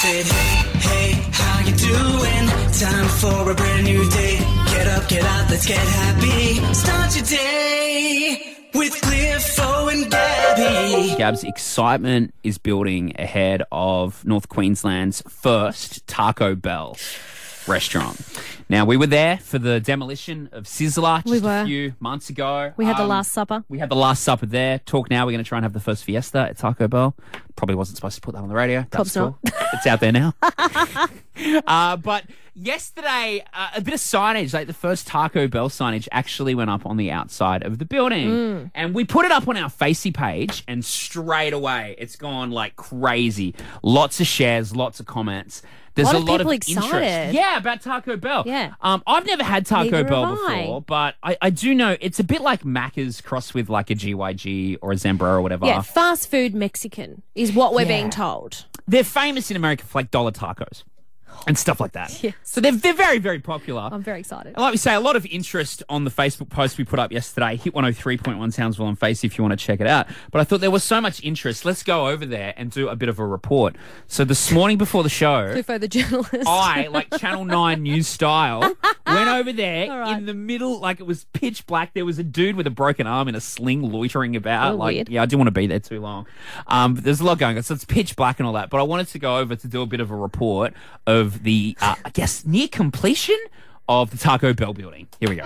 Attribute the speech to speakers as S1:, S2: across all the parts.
S1: said, hey, how you doing? Time for a brand new day. Get up, get out, let's get happy. Start your day with Cliffo and Gabby.
S2: Gab's excitement is building ahead of North Queensland's first Taco Bell restaurant. Now, we were there for the demolition of Sizzler just a few months ago.
S3: We had the Last Supper.
S2: We had the Last Supper there. Talk now, we're going to try and have the first fiesta at Taco Bell. Probably wasn't supposed to put that on the radio. That's cool. It's out there now. But yesterday, a bit of signage, like the first Taco Bell signage actually went up on the outside of the building. And we put it up on our Facey page, and straight away, it's gone like crazy. Lots of shares, lots of comments. There's a lot of interest. Yeah, about Taco Bell.
S3: Yeah.
S2: I've never had Taco Bell before, but I do know it's a bit like Macca's crossed with like a GYG or a Zambro or whatever.
S3: Yeah, fast food Mexican is what we're being told.
S2: They're famous in America for like dollar tacos and stuff like that.
S3: Yes.
S2: So they're very, very popular.
S3: I'm very excited.
S2: And like we say, a lot of interest on the Facebook post we put up yesterday. Hit 103.1 Townsville on Face if you want to check it out. But I thought there was so much interest. Let's go over there and do a bit of a report. So this morning before the show,
S3: Cliffo the journalist,
S2: I, like Channel 9 news style, went over there in the middle, like it was pitch black. There was a dude with a broken arm in a sling loitering about.
S3: Weird.
S2: Yeah, I didn't want to be there too long. But there's a lot going on. So it's pitch black and all that. But I wanted to go over to do a bit of a report of the, I guess, near completion of the Taco Bell building. Here we go.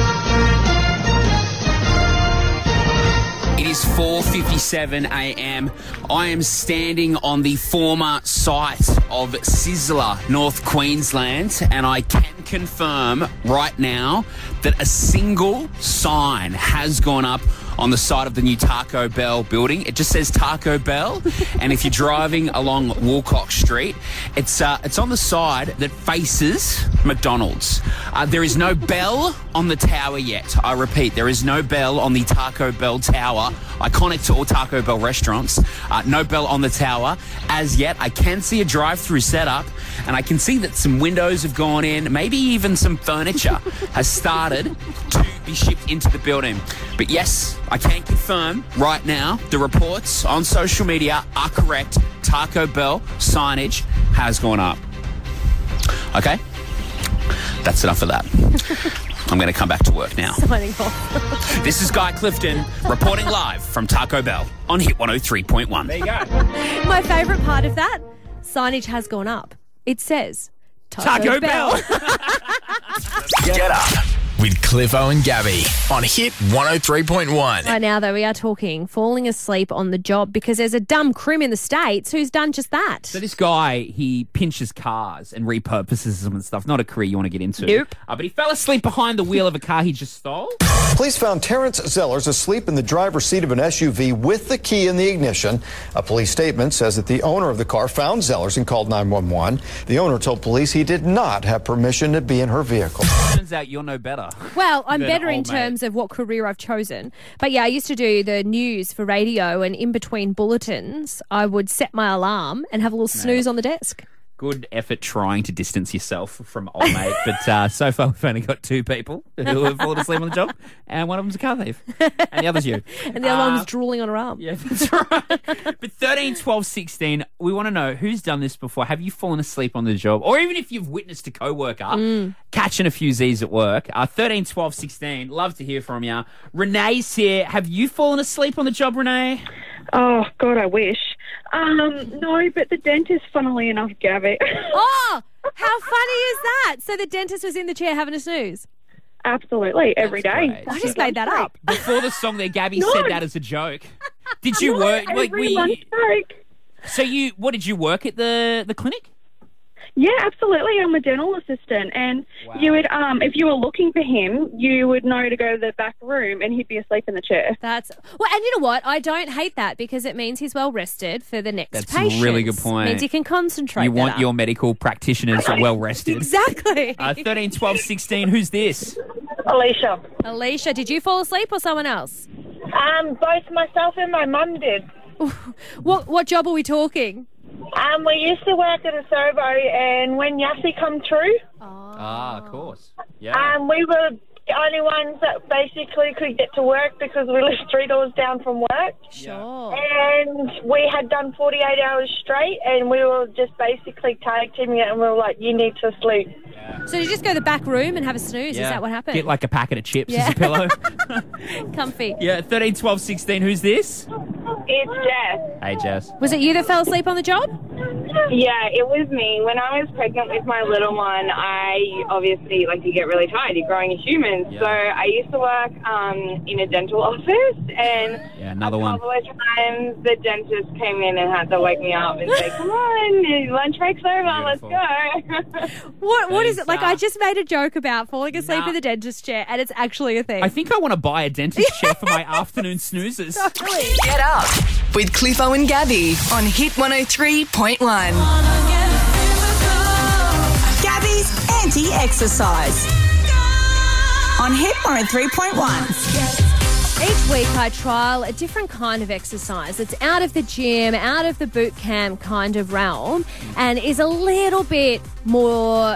S2: It is 4:57 a.m. I am standing on the former site of Sizzler, North Queensland, and I can confirm right now that a single sign has gone up on the side of the new Taco Bell building. It just says Taco Bell, and if you're driving along Woolcock Street, it's on the side that faces McDonald's. There is no bell on the tower yet. I repeat, there is no bell on the Taco Bell tower, iconic to all Taco Bell restaurants. No bell on the tower as yet. I can see a drive-through setup, and I can see that some windows have gone in, maybe even some furniture has started to be shipped into the building. But yes, I can confirm right now the reports on social media are correct. Taco Bell signage has gone up. Okay? That's enough of that. I'm going to come back to work now.
S3: Signing off.
S2: This is Guy Clifton reporting live from Taco Bell on Hit 103.1. There you go.
S3: My favourite part of that, signage has gone up. It says
S2: Taco Bell.
S4: Get up with Cliffo and Gabby on Hit 103.1.
S3: Right now, though, we are talking falling asleep on the job because there's a dumb crim in the States who's done just that.
S2: So this guy, he pinches cars and repurposes them and stuff. Not a career you want to get into.
S3: Nope.
S2: But he fell asleep behind the wheel of a car he just stole.
S5: Police found Terrence Zellers asleep in the driver's seat of an SUV with the key in the ignition. A police statement says that the owner of the car found Zellers and called 911. The owner told police he did not have permission to be in her vehicle.
S2: Turns out you're no better.
S3: Well, I'm better in terms of what career I've chosen. But yeah, I used to do the news for radio, and in between bulletins, I would set my alarm and have a little snooze on the desk.
S2: Good effort trying to distance yourself from old mate. But so far, we've only got two people who have fallen asleep on the job, and one of them's a car thief. And the other's you.
S3: And the other one was drooling on her arm.
S2: Yeah, that's right. But 13, 12, 16, we want to know who's done this before. Have you fallen asleep on the job? Or even if you've witnessed a co-worker catching a few Z's at work. 13, 12, 16, love to hear from you. Renee's here. Have you fallen asleep on the job, Renee?
S6: Oh, God, I wish. No, but the dentist, funnily enough, Gabby.
S3: Oh, how funny is that? So the dentist was in the chair having a snooze?
S6: Absolutely, every day.
S2: Great.
S3: I just made that up.
S2: Before the song there, Gabby said that as a joke. Did you work?
S6: Every lunch break.
S2: So what did you work at the clinic?
S6: Yeah, absolutely. I'm a dental assistant, and you would, if you were looking for him, you would know to go to the back room, and he'd be asleep in the chair.
S3: And you know what? I don't hate that because it means he's well rested for the next patient.
S2: That's a really good point.
S3: It means he can concentrate.
S2: You want your medical practitioners well rested.
S3: Exactly.
S2: 13, 12, 16. Who's this?
S7: Alicia.
S3: Alicia, did you fall asleep or someone else?
S7: Both myself and my mum did.
S3: What job are we talking?
S7: We used to work at a servo, and when Yassi come through,
S2: of course. Yeah.
S7: we were the only ones that basically could get to work because we live 3 doors down from work.
S3: Sure.
S7: And we had done 48 hours straight, and we were just basically tag teaming it, and we were like, you need to sleep.
S3: So you just go to the back room and have a snooze? Is that what happened?
S2: Get like a packet of chips as a pillow.
S3: Comfy.
S2: Yeah, 13, 12, 16. Who's this?
S7: It's Jess.
S2: Hey, Jess.
S3: Was it you that fell asleep on the job?
S6: Yeah, it was me. When I was pregnant with my little one, I obviously, you get really tired. You're growing a human.
S2: Yeah.
S6: So I used to work in a dental office, and
S2: another one.
S6: a couple of times the dentist came in and had to wake me up and say, come on, lunch break's over, let's go.
S3: What is it? I just made a joke about falling asleep in the dentist chair, and it's actually a thing.
S2: I think I want to buy a dentist chair for my afternoon snoozes.
S8: Get up with Cliffo and Gabby on Hit 103.1. Gabby's anti-exercise on Hit 103.1.
S3: Each week I trial a different kind of exercise. It's out of the gym, out of the boot camp kind of realm, and is a little bit more,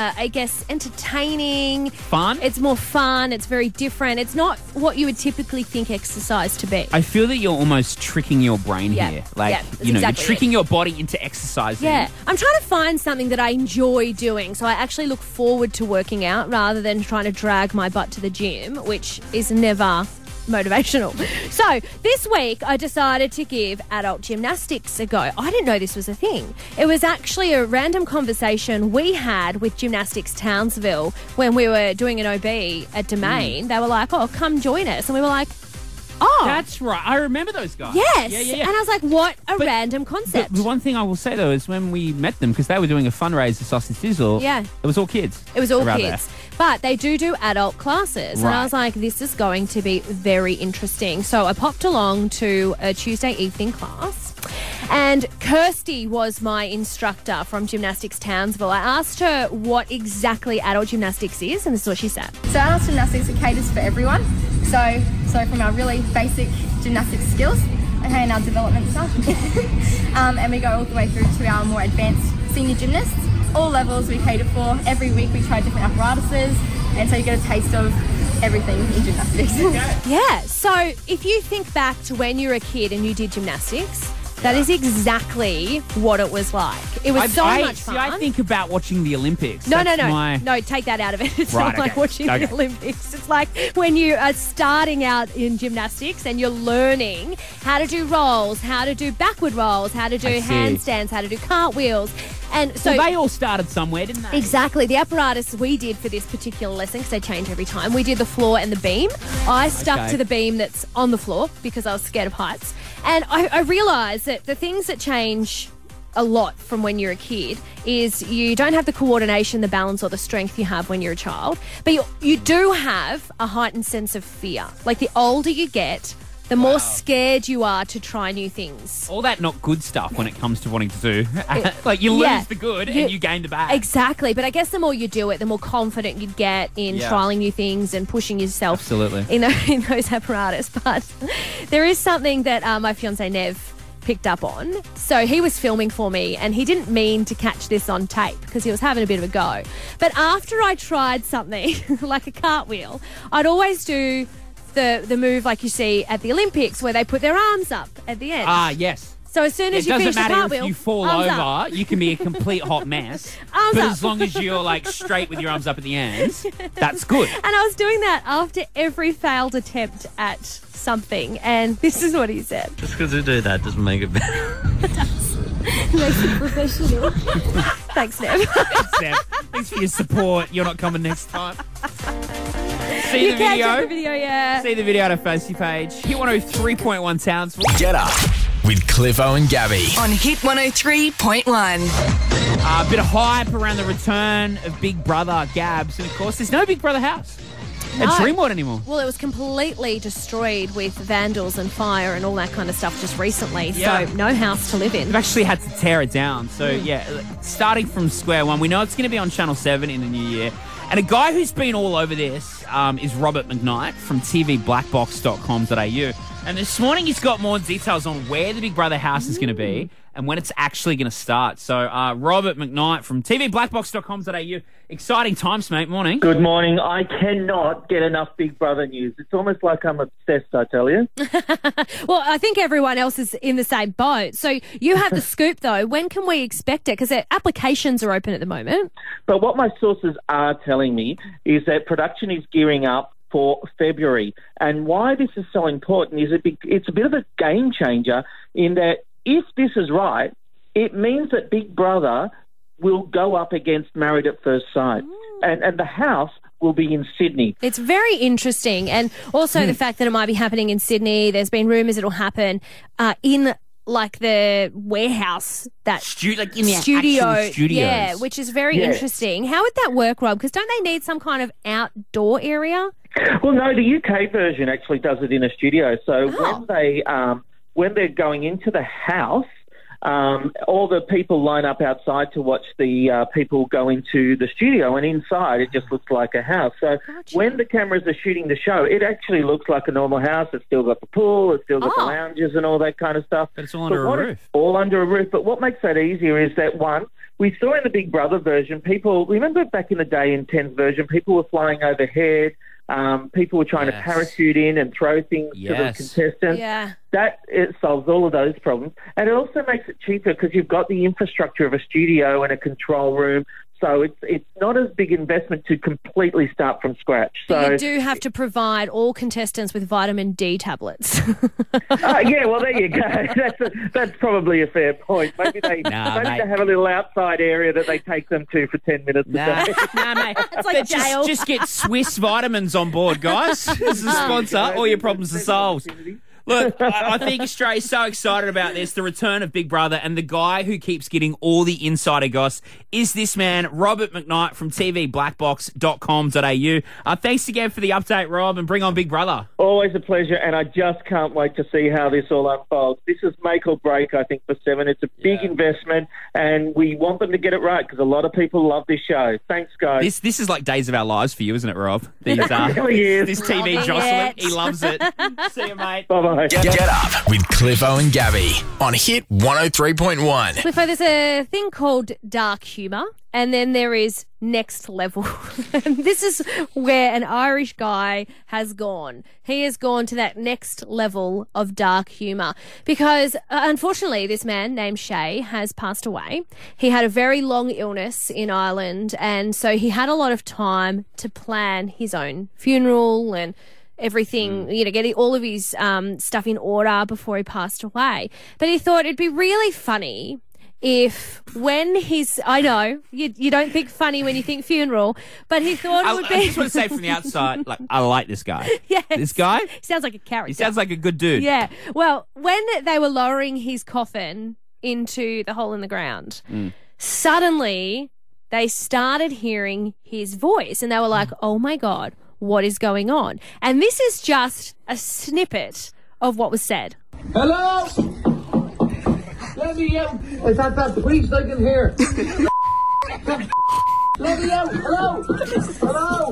S3: entertaining.
S2: Fun?
S3: It's more fun. It's very different. It's not what you would typically think exercise to be.
S2: I feel that you're almost tricking your brain here.
S3: that's
S2: you're
S3: exactly
S2: tricking your body into exercising.
S3: Yeah. I'm trying to find something that I enjoy doing, so I actually look forward to working out rather than trying to drag my butt to the gym, which is never motivational. So this week I decided to give adult gymnastics a go. I didn't know this was a thing. It was actually a random conversation we had with Gymnastics Townsville when we were doing an OB at Domain. They were like, oh, come join us. And we were like, oh.
S2: That's right. I remember those guys.
S3: Yes.
S2: Yeah.
S3: And I was like, what a random concept.
S2: The one thing I will say, though, is when we met them, because they were doing a fundraiser, Sausage Sizzle, it was all kids.
S3: It was all
S2: around
S3: kids.
S2: there.
S3: But they do adult classes. And I was like, this is going to be very interesting. So I popped along to a Tuesday evening class. And Kirsty was my instructor from Gymnastics Townsville. I asked her what exactly adult gymnastics is, and this is what she said.
S9: So adult gymnastics caters for everyone. So from our really basic gymnastics skills, and our development stuff. And we go all the way through to our more advanced senior gymnasts. All levels we cater for. Every week we try different apparatuses, and so you get a taste of everything in gymnastics.
S3: Yeah, so if you think back to when you were a kid and you did gymnastics, that is exactly what it was like. It was so much fun.
S2: See, I think about watching the Olympics.
S3: No,
S2: That's
S3: No, take that out of it. It's
S2: Right,
S3: not like
S2: okay.
S3: watching the Olympics. It's like when you are starting out in gymnastics and you're learning how to do rolls, how to do backward rolls, how to do handstands, how to do cartwheels. And so
S2: they all started somewhere, didn't they?
S3: Exactly. The apparatus we did for this particular lesson, because they change every time, we did the floor and the beam. I stuck to the beam that's on the floor because I was scared of heights. And I realised that the things that change a lot from when you're a kid is you don't have the coordination, the balance, or the strength you have when you're a child. But you do have a heightened sense of fear. Like the older you get, the more scared you are to try new things.
S2: All that not good stuff when it comes to wanting to do. Like you lose the good and you gain the bad.
S3: Exactly. But I guess the more you do it, the more confident you get in trialing new things and pushing yourself in those apparatus. But there is something that my fiancé Nev picked up on. So he was filming for me and he didn't mean to catch this on tape because he was having a bit of a go. But after I tried something like a cartwheel, I'd always do the move like you see at the Olympics where they put their arms up at the end.
S2: Ah, yes.
S3: So as soon as you finish the cartwheel,
S2: it doesn't matter if you fall over, you can be a complete hot mess. But as long as you're like straight with your arms up at the ends, that's good.
S3: And I was doing that after every failed attempt at something, and this is what he said.
S10: Just because you do that doesn't make it better.
S3: Makes it professional. Thanks, Nev.
S2: Thanks, Nev. Thanks for your support. You're not coming next time. See the video?
S3: Check the video, yeah.
S2: See the video on our Facebook page. Hit 103.1 Townsville.
S4: Get up with Cliffo and Gabby
S8: on Hit 103.1.
S2: A bit of hype around the return of Big Brother Gabs. And, of course, there's no Big Brother house at Dreamworld anymore.
S3: Well, it was completely destroyed with vandals and fire and all that kind of stuff just recently.
S2: Yeah.
S3: So no house to live in.
S2: They've actually had to tear it down. So, starting from square one, we know it's going to be on Channel 7 in the new year. And a guy who's been all over this is Robert McKnight from tvblackbox.com.au. And this morning he's got more details on where the Big Brother house is going to be and when it's actually going to start. So, Robert McKnight from tvblackbox.com.au. Exciting times, mate. Morning.
S11: Good morning. I cannot get enough Big Brother news. It's almost like I'm obsessed, I tell you.
S3: Well, I think everyone else is in the same boat. So you have the scoop, though. When can we expect it? Because applications are open at the moment.
S11: But what my sources are telling me is that production is gearing up for February. And why this is so important is it's a bit of a game changer in that if this is right, it means that Big Brother will go up against Married at First Sight. And the house will be in Sydney.
S3: It's very interesting. And also the fact that it might be happening in Sydney. There's been rumours it'll happen in like the warehouse, that
S2: like in the actual studios.
S3: Yeah, which is very interesting. How would that work, Rob? Because don't they need some kind of outdoor area?
S11: Well, no, the UK version actually does it in a studio. So when they're going into the house, all the people line up outside to watch the people go into the studio, and inside it just looks like a house. So when the cameras are shooting the show, it actually looks like a normal house. It's still got the pool, it's still got the lounges and all that kind of stuff.
S2: But it's all under a roof.
S11: All under a roof. But what makes that easier is that, one, we saw in the Big Brother version, remember back in the day in 10's version, people were flying overhead. People were trying to parachute in and throw things to the contestants.
S3: Yeah.
S11: It solves all of those problems. And it also makes it cheaper because you've got the infrastructure of a studio and a control room. So it's not as big investment to completely start from scratch. So
S3: you do have to provide all contestants with vitamin D tablets.
S11: Yeah, well, there you go. That's probably a fair point. Maybe they have a little outside area that they take them to for 10 minutes a day.
S2: Mate.
S3: It's like jail.
S2: Just get Swiss vitamins on board, guys. As a sponsor, all your problems are solved. Look, I think Australia's so excited about this, the return of Big Brother, and the guy who keeps getting all the insider goss is this man, Robert McKnight from tvblackbox.com.au. Thanks again for the update, Rob, and bring on Big Brother.
S11: Always a pleasure, and I just can't wait to see how this all unfolds. This is make or break, I think, for Seven. It's a big investment, and we want them to get it right because a lot of people love this show. Thanks, guys.
S2: This is like Days of Our Lives for you, isn't it, Rob?
S11: It really is.
S2: This TV jostling. He loves it. See you, mate.
S11: Bye-bye.
S4: Get up with Cliffo and Gabby on Hit 103.1.
S3: Cliffo, there's a thing called dark humour, and then there is next level. And this is where an Irish guy has gone. He has gone to that next level of dark humour because, unfortunately, this man named Shay has passed away. He had a very long illness in Ireland, and so he had a lot of time to plan his own funeral and everything, getting all of his stuff in order before he passed away. But he thought it'd be really funny if when I know, you don't think funny when you think funeral, but he thought it would be...
S2: I just want to say from the outside, I like this guy.
S3: Yes.
S2: This guy?
S3: He sounds like a character.
S2: He sounds like a good dude.
S3: Yeah. Well, when they were lowering his coffin into the hole in the ground, suddenly they started hearing his voice and they were like, oh my God, what is going on? And this is just a snippet of what was said.
S12: Hello? Let me out. Is that priest I can hear? Let me out. Hello? Hello?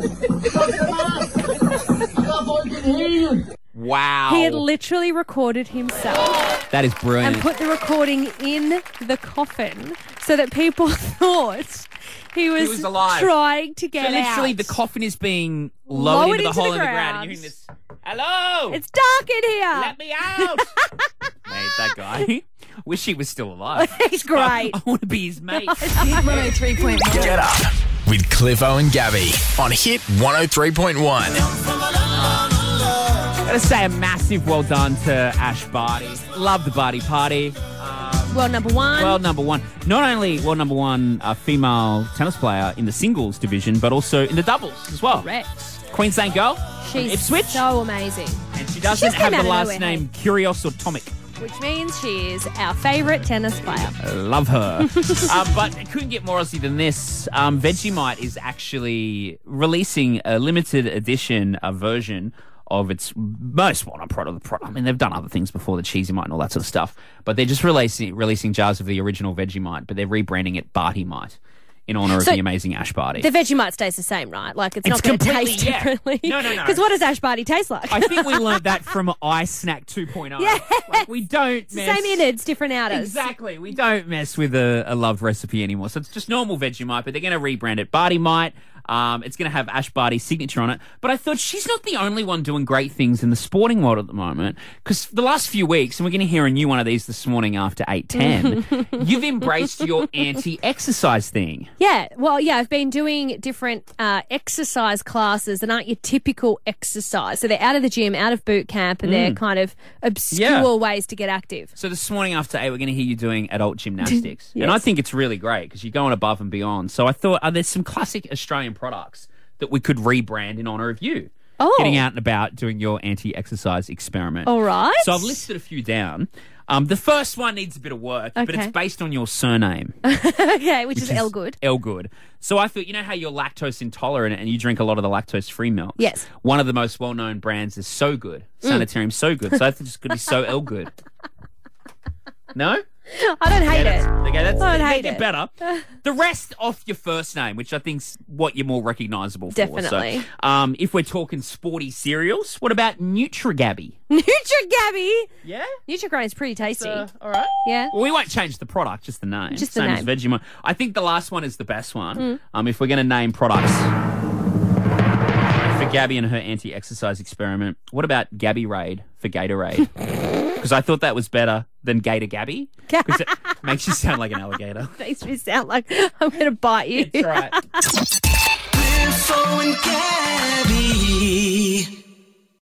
S12: Stop, I can hear you.
S2: Wow.
S3: He had literally recorded himself.
S2: That is brilliant.
S3: And put the recording in the coffin so that people thought he was
S2: alive.
S3: Trying to get
S2: out. So literally
S3: out.
S2: the coffin is being lowered into the hole in the ground and you're hearing this, hello?
S3: It's dark in here.
S2: Let me out. Mate, that guy. Wish he was still alive.
S3: He's great.
S2: I want to be his mate.
S8: Hit 103.1.
S4: Get up with Cliffo and Gabby on Hit 103.1.
S2: Gotta say a massive well done to Ash Barty. Love the Barty party.
S3: World number one.
S2: World number one. Not only world number one female tennis player in the singles division, but also in the doubles as well.
S3: Correct.
S2: Queensland girl.
S3: She's
S2: Ipswich.
S3: so amazing.
S2: And she doesn't have the last name Kyrgios or Tomic.
S3: Which means she is our favourite tennis player.
S2: Love her. But it couldn't get more Aussie than this. Vegemite is actually releasing a limited edition version of its most well-known product. I mean, they've done other things before, the Cheesy Mite and all that sort of stuff. But they're just releasing jars of the original Vegemite, but they're rebranding it Barty Mite in honour of the amazing Ash Barty.
S3: The Vegemite stays the same, right? Like, it's not going to taste differently.
S2: No.
S3: Because what does Ash Barty taste like?
S2: I think we learned that from Ice Snack 2.0.
S3: Yeah.
S2: Like, we don't mess...
S3: Same innards, different outers.
S2: Exactly. We don't mess with a loved recipe anymore. So it's just normal Vegemite, but they're going to rebrand it Barty Mite. It's going to have Ash Barty's signature on it. But I thought she's not the only one doing great things in the sporting world at the moment. Because the last few weeks, and we're going to hear a new one of these this morning after 8:10, you've embraced your anti-exercise thing.
S3: Yeah. Well, yeah, I've been doing different exercise classes that aren't your typical exercise. So they're out of the gym, out of boot camp, and they're kind of obscure ways to get active.
S2: So this morning after 8, we're going to hear you doing adult gymnastics.
S3: Yes.
S2: And I think it's really great because you're going above and beyond. So I thought, there's some classic Australian products that we could rebrand in honour of you.
S3: Oh.
S2: Getting out and about, doing your anti-exercise experiment.
S3: All right.
S2: So I've listed a few down. The first one needs a bit of work, but it's based on your surname.
S3: Okay, which is Elgood.
S2: Elgood. So I thought, you know how you're lactose intolerant and you drink a lot of the lactose-free milk?
S3: Yes.
S2: One of the most well-known brands is So Good. Sanitarium So Good. So I think it's going to be So Elgood. No?
S3: I don't hate it.
S2: Okay, that's
S3: I don't hate
S2: it. Better. The rest off your first name, which I think's what you're more recognisable for.
S3: Definitely.
S2: So, if we're talking sporty cereals, what about Nutrigabby?
S3: Nutrigabby?
S2: Yeah?
S3: Nutrigrain is pretty tasty.
S2: All right.
S3: Yeah.
S2: Well, we won't change the product, just the name.
S3: Just the
S2: Same
S3: name.
S2: as Vegemite. I think the last one is the best one. If we're going to name products for Gabby and her anti-exercise experiment, what about Gabby Raid for Gatorade? Because I thought that was better than Gator Gabby. Because it makes you sound like an alligator.
S3: Makes me sound like I'm going to bite you.
S2: It's all right.
S1: Cliffo and Gabby.